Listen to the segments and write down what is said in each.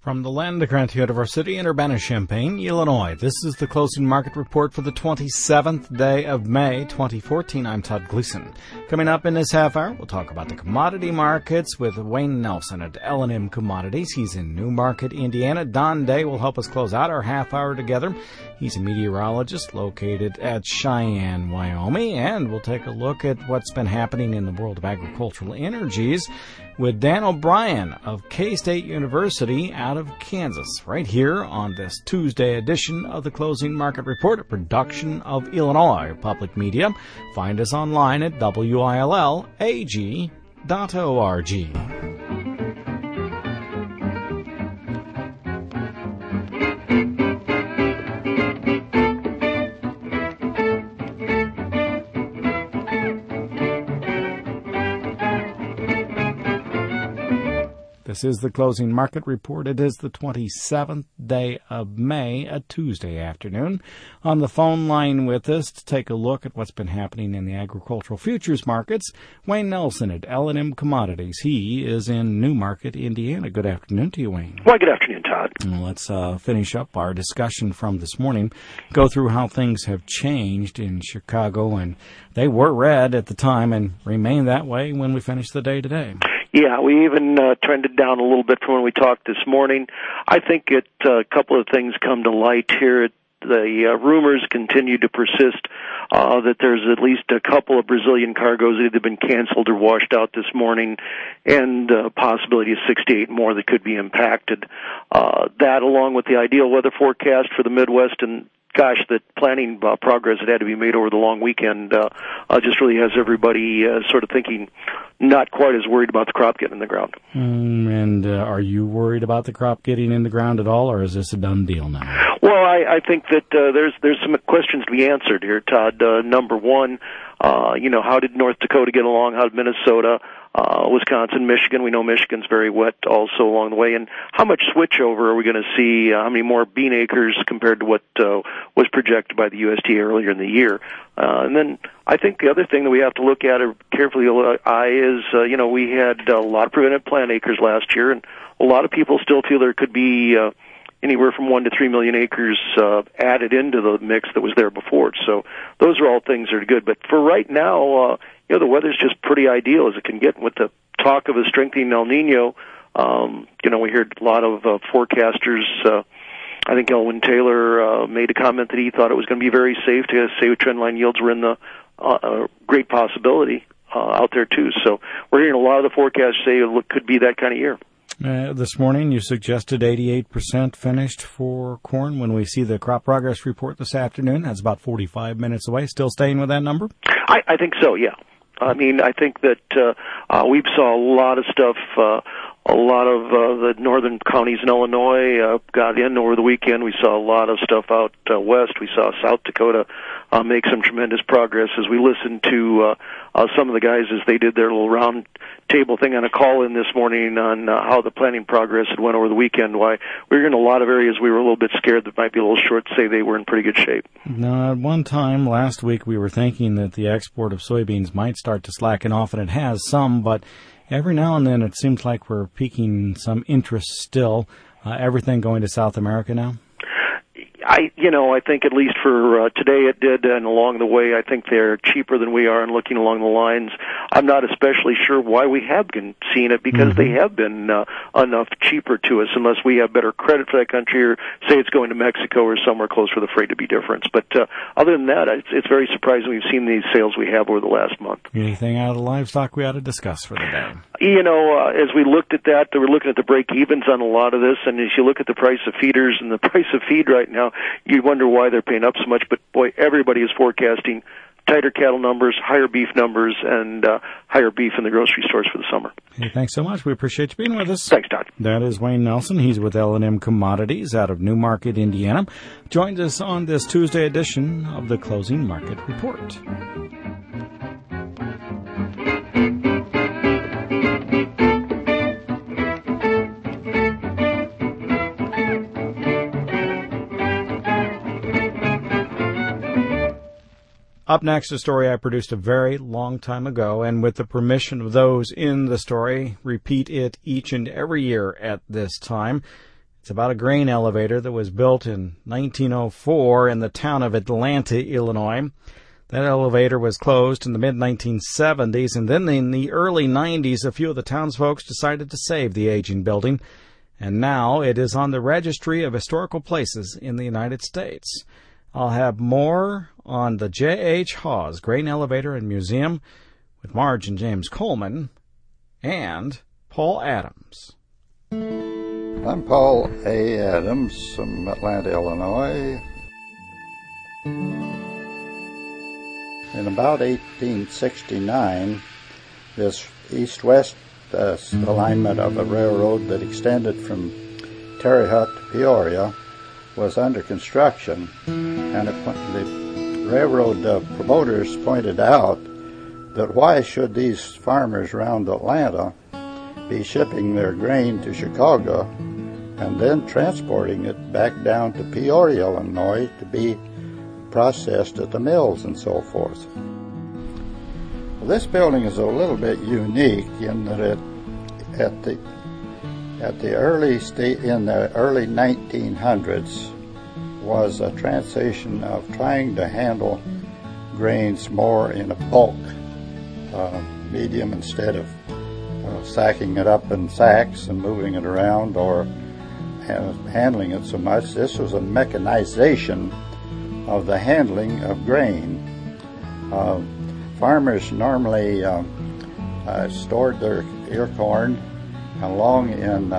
From the Land-Grant University in Urbana-Champaign, Illinois, this is the closing market report for the 27th day of May, 2014. I'm Todd Gleason. Coming up in this half hour, we'll talk about the commodity markets with Wayne Nelson at L&M Commodities. He's in Newmarket, Indiana. Don Day will help us close out our half hour together. He's a meteorologist located at Cheyenne, Wyoming, and we'll take a look at what's been happening in the world of agricultural energies with Dan O'Brien of K-State University out of Kansas, right here on this Tuesday edition of the Closing Market Report, a production of Illinois Public Media. Find us online at WILLAG.org. This is the Closing Market Report. It is the 27th day of May, a Tuesday afternoon. On the phone line with us to take a look at what's been happening in the agricultural futures markets, Wayne Nelson at L&M Commodities. He is in Newmarket, Indiana. Good afternoon to you, Wayne. Well, good afternoon, Todd. Let's finish up our discussion from this morning, go through how things have changed in Chicago, and they were red at the time and remain that way when we finish the day today. Yeah, we even trended down a little bit from when we talked this morning. I think a couple of things come to light here. The rumors continue to persist that there's at least a couple of Brazilian cargoes that have either been canceled or washed out this morning, and possibility of 68 more that could be impacted. That, along with the ideal weather forecast for the Midwest, and gosh, the planning progress that had to be made over the long weekend just really has everybody sort of thinking not quite as worried about the crop getting in the ground. And are you worried about the crop getting in the ground at all, or is this a done deal now? Well, I think that there's some questions to be answered here, Todd. Number one, how did North Dakota get along? How did Minnesota? Wisconsin, Michigan. We know Michigan's very wet also along the way. And how much switchover are we going to see? How many more bean acres compared to what was projected by the USDA earlier in the year? And then I think the other thing that we have to look at carefully is, we had a lot of prevented plant acres last year, and a lot of people still feel there could be anywhere from 1 to 3 million acres added into the mix that was there before. So those are all things that are good. But for right now, the weather's just pretty ideal as it can get. With the talk of a strengthening El Nino, we heard a lot of forecasters. I think Elwyn Taylor made a comment that he thought it was going to be very safe to say trendline yields were in the great possibility out there too. So we're hearing a lot of the forecasts say it could be that kind of year. This morning you suggested 88% finished for corn. When we see the crop progress report this afternoon, that's about 45 minutes away. Still staying with that number? I think so, yeah. I mean, I think that we saw a lot of stuff. A lot of the northern counties in Illinois got in over the weekend. We saw a lot of stuff out west. We saw South Dakota make some tremendous progress as we listened to some of the guys as they did their little round table thing on a call-in this morning on how the planning progress had went over the weekend. Why we were in a lot of areas we were a little bit scared that might be a little short to say they were in pretty good shape. Now, at one time last week we were thinking that the export of soybeans might start to slacken off, and it has some, but every now and then it seems like we're piquing some interest still. Everything going to South America now? I think at least for today it did, and along the way I think they're cheaper than we are, and looking along the lines, I'm not especially sure why we have been seeing it, because they have been enough cheaper to us, unless we have better credit for that country, or say it's going to Mexico or somewhere close for the freight to be different. But other than that, it's very surprising we've seen these sales we have over the last month. Anything out of the livestock we ought to discuss for the day? As we looked at that, we're looking at the break-evens on a lot of this, and as you look at the price of feeders and the price of feed right now, you wonder why they're paying up so much. But boy, everybody is forecasting tighter cattle numbers, higher beef numbers, and higher beef in the grocery stores for the summer. Hey, thanks so much. We appreciate you being with us. Thanks, Todd. That is Wayne Nelson. He's with L&M Commodities out of Newmarket, Indiana. Joined us on this Tuesday edition of the Closing Market Report. Up next, a story I produced a very long time ago, and with the permission of those in the story, repeat it each and every year at this time. It's It's about a grain elevator that was built in 1904 in the town of Atlanta, Illinois. That elevator was closed in the mid-1970s, and then in the early 90s, a few of the townsfolk decided to save the aging building, and now it is on the Registry of Historical Places in the United States. I'll have more on the J.H. Hawes Grain Elevator and Museum with Marge and James Coleman and Paul Adams. I'm Paul A. Adams from Atlanta, Illinois. In about 1869, this east-west alignment of a railroad that extended from Terre Haute to Peoria was under construction, and the railroad promoters pointed out that why should these farmers around Atlanta be shipping their grain to Chicago and then transporting it back down to Peoria, Illinois to be processed at the mills and so forth. Well, this building is a little bit unique in that it in the early 1900s was a transition of trying to handle grains more in a bulk medium instead of sacking it up in sacks and moving it around or handling it so much. This was a mechanization of the handling of grain. Farmers normally stored their ear corn along in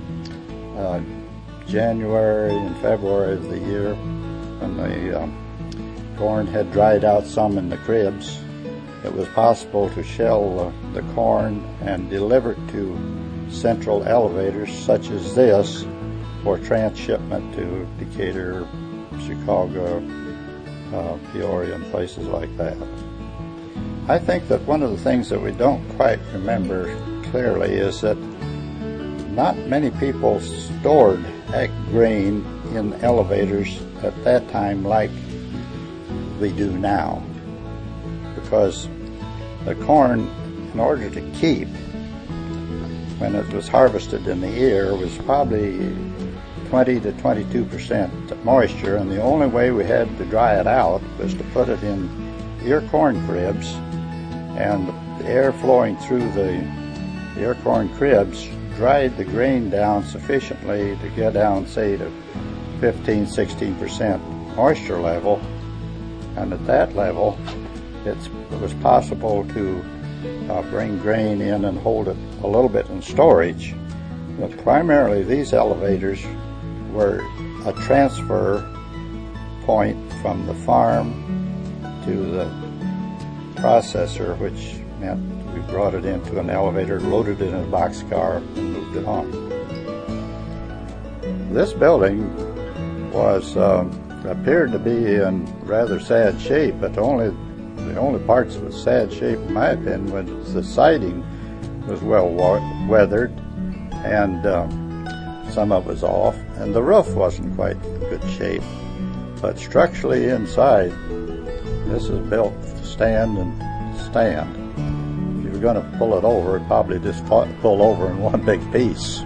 January and February of the year when the corn had dried out some in the cribs. It was possible to shell the corn and deliver it to central elevators such as this for transshipment to Decatur, Chicago, Peoria, and places like that. I think that one of the things that we don't quite remember clearly is that not many people stored grain in elevators at that time like we do now, because the corn, in order to keep when it was harvested in the ear, was probably 20 to 22% moisture, and the only way we had to dry it out was to put it in ear corn cribs, and the air flowing through the ear corn cribs dried the grain down sufficiently to get down, say, to 15-16% moisture level, and at that level it was possible to bring grain in and hold it a little bit in storage. But primarily these elevators were a transfer point from the farm to the processor, which meant we brought it into an elevator, loaded it in a boxcar, and moved it on. This building was appeared to be in rather sad shape, but the only parts of its sad shape, in my opinion, was the siding was well weathered, and some of it was off, and the roof wasn't quite in good shape. But structurally inside, this is built to stand and stand. If you were going to pull it over, it'd probably just pull over in one big piece.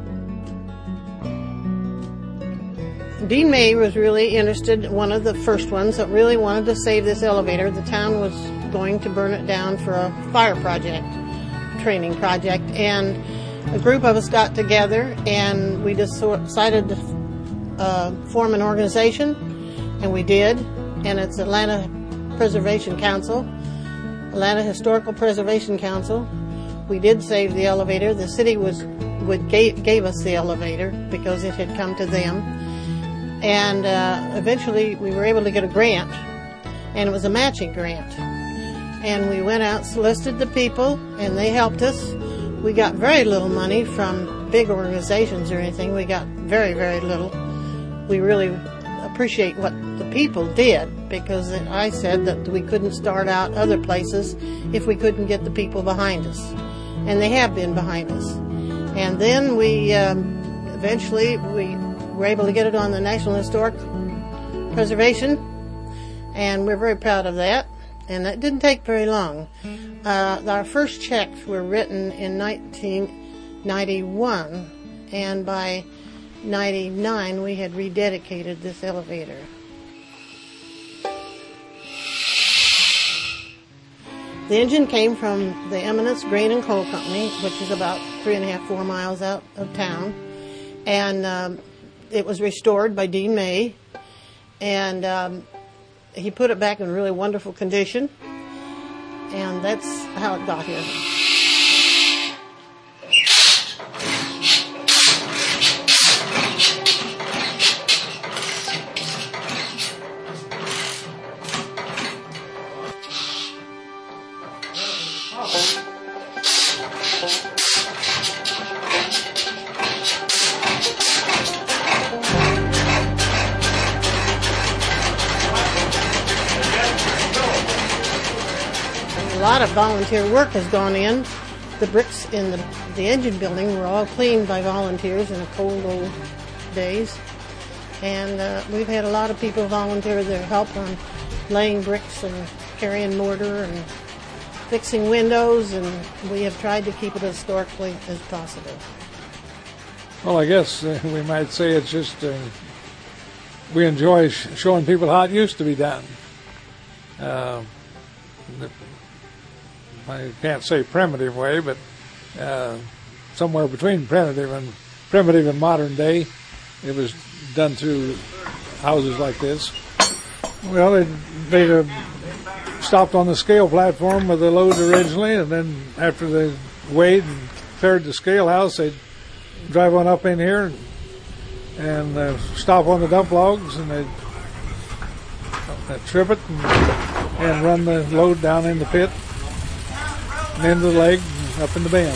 Dean May was really interested, one of the first ones that really wanted to save this elevator. The town was going to burn it down for a fire project, training project, and a group of us got together and we just decided to form an organization, and we did, and it's Atlanta Preservation Council, Atlanta Historical Preservation Council. We did save the elevator. The city gave us the elevator because it had come to them. And eventually we were able to get a grant, and it was a matching grant. And we went out, solicited the people, and they helped us. We got very little money from big organizations or anything. We got very, very little. We really appreciate what the people did, because I said that we couldn't start out other places if we couldn't get the people behind us. And they have been behind us. And then we eventually were able to get it on the National Historic Preservation, and we're very proud of that. And that didn't take very long. Our first checks were written in 1991, and by 1999, we had rededicated this elevator. The engine came from the Eminence Grain and Coal Company, which is about 3.5, 4 miles out of town. And it was restored by Dean May. And he put it back in really wonderful condition. And that's how it got here. A lot of volunteer work has gone in. The bricks in the engine building were all cleaned by volunteers in the cold old days. And we've had a lot of people volunteer their help on laying bricks and carrying mortar and fixing windows, and we have tried to keep it as historically as possible. Well, I guess we might say it's just we enjoy showing people how it used to be done. I can't say primitive way, but somewhere between primitive and modern day, it was done through houses like this. Well, they stopped on the scale platform with the load originally, and then after they weighed and cleared the scale house, they'd drive on up in here and stop on the dump logs, and they'd trip it and run the load down in the pit and into the leg and up in the bend.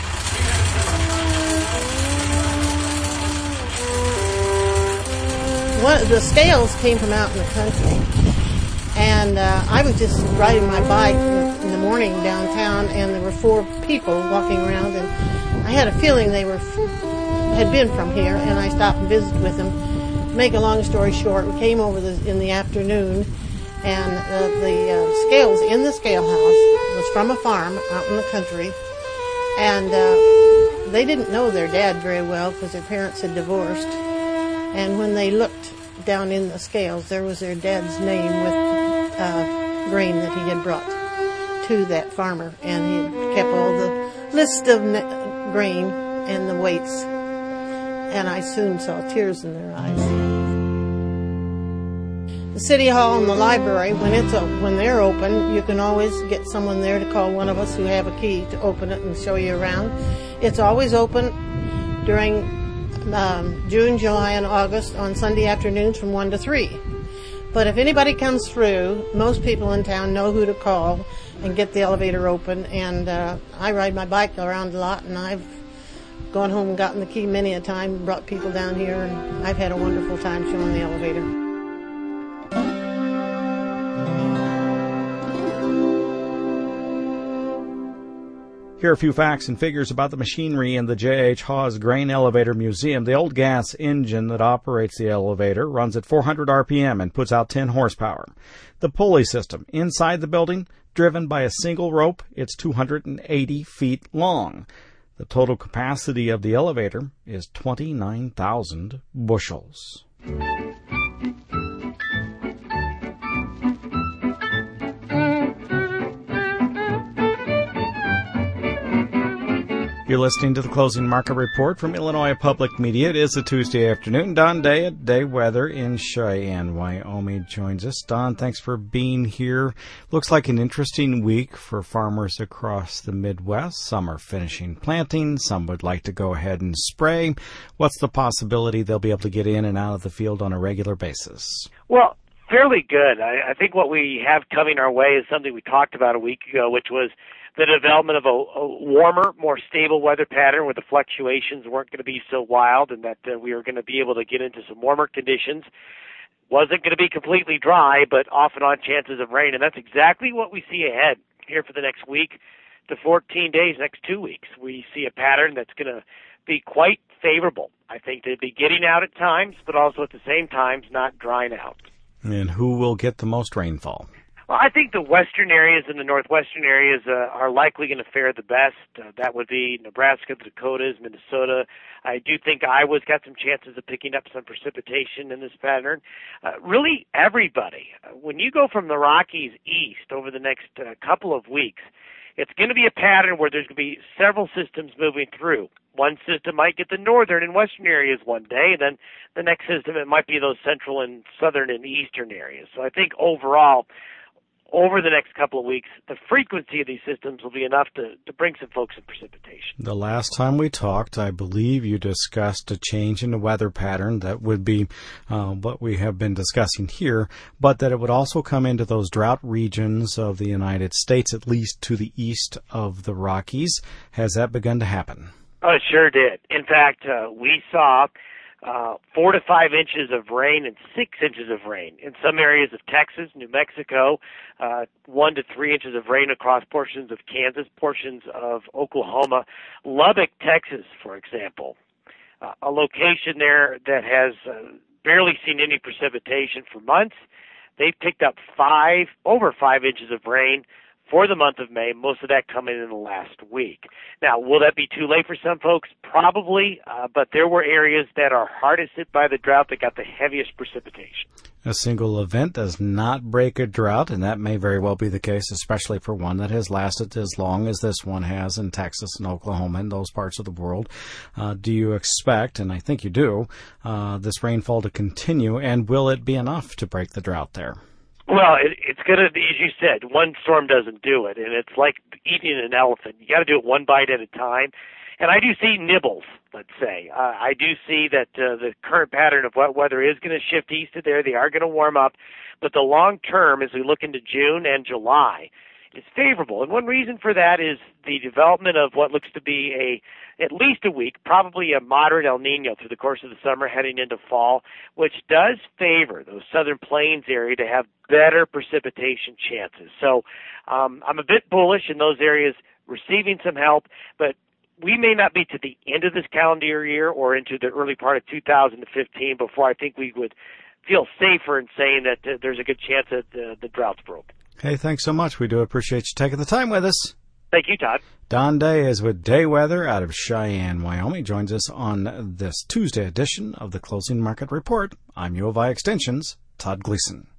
The scales came from out in the country, and I was just riding my bike in the morning downtown, and there were 4 people walking around, and I had a feeling they had been from here, and I stopped and visited with them. To make a long story short, we came over in the afternoon, and the scales in the scale house was from a farm out in the country, and they didn't know their dad very well because their parents had divorced. And when they looked down in the scales, there was their dad's name with grain that he had brought to that farmer, and he had kept all the list of grain and the weights. And I soon saw tears in their eyes. The city hall and the library, when they're open, you can always get someone there to call one of us who have a key to open it and show you around. It's always open during June, July, and August on Sunday afternoons from 1 to 3. But if anybody comes through, most people in town know who to call and get the elevator open. And I ride my bike around a lot, and I've gone home and gotten the key many a time, brought people down here, and I've had a wonderful time showing the elevator. Here are a few facts and figures about the machinery in the J.H. Hawes Grain Elevator Museum. The old gas engine that operates the elevator runs at 400 RPM and puts out 10 horsepower. The pulley system inside the building, driven by a single rope, it's 280 feet long. The total capacity of the elevator is 29,000 bushels. You're listening to the Closing Market Report from Illinois Public Media. It is a Tuesday afternoon. Don Day at Day Weather in Cheyenne, Wyoming joins us. Don, thanks for being here. Looks like an interesting week for farmers across the Midwest. Some are finishing planting. Some would like to go ahead and spray. What's the possibility they'll be able to get in and out of the field on a regular basis? Well, fairly good. I think what we have coming our way is something we talked about a week ago, which was the development of a warmer, more stable weather pattern where the fluctuations weren't going to be so wild, and that we were going to be able to get into some warmer conditions. Wasn't going to be completely dry, but off and on chances of rain, and that's exactly what we see ahead here for the next week to 14 days, next 2 weeks. We see a pattern that's going to be quite favorable. I think they'd be getting out at times, but also at the same times not drying out. And who will get the most rainfall? Well, I think the western areas and the northwestern areas are likely going to fare the best. That would be Nebraska, the Dakotas, Minnesota. I do think Iowa's got some chances of picking up some precipitation in this pattern. Really, everybody. When you go from the Rockies east over the next couple of weeks, it's going to be a pattern where there's going to be several systems moving through. One system might get the northern and western areas one day, and then the next system, it might be those central and southern and eastern areas. So I think overall, over the next couple of weeks, the frequency of these systems will be enough to bring some folks in precipitation. The last time we talked, I believe you discussed a change in the weather pattern that would be what we have been discussing here, but that it would also come into those drought regions of the United States, at least to the east of the Rockies. Has that begun to happen? Oh, it sure did. In fact, we saw 4 to 5 inches of rain and 6 inches of rain in some areas of Texas, New Mexico, 1 to 3 inches of rain across portions of Kansas, portions of Oklahoma, Lubbock, Texas, for example, a location there that has barely seen any precipitation for months. They've picked up over 5 inches of rain for the month of May, most of that coming in the last week. Now, will that be too late for some folks? Probably, but there were areas that are hardest hit by the drought that got the heaviest precipitation. A single event does not break a drought, and that may very well be the case, especially for one that has lasted as long as this one has in Texas and Oklahoma and those parts of the world. Do you expect, and I think you do, this rainfall to continue, and will it be enough to break the drought there? Well, it's going to be, as you said, one storm doesn't do it, and it's like eating an elephant. You got to do it one bite at a time. And I do see nibbles, let's say. I do see that the current pattern of wet weather is going to shift east of there. They are going to warm up. But the long term, as we look into June and July, is favorable. And one reason for that is the development of what looks to be at least a week, probably a moderate El Nino through the course of the summer heading into fall, which does favor those southern plains area to have better precipitation chances. So I'm a bit bullish in those areas receiving some help, but we may not be to the end of this calendar year or into the early part of 2015 before I think we would feel safer in saying that there's a good chance that the drought's broken. Hey, thanks so much. We do appreciate you taking the time with us. Thank you, Todd. Don Day is with Day Weather out of Cheyenne, Wyoming. Joins us on this Tuesday edition of the Closing Market Report. I'm U of I Extension's Todd Gleason.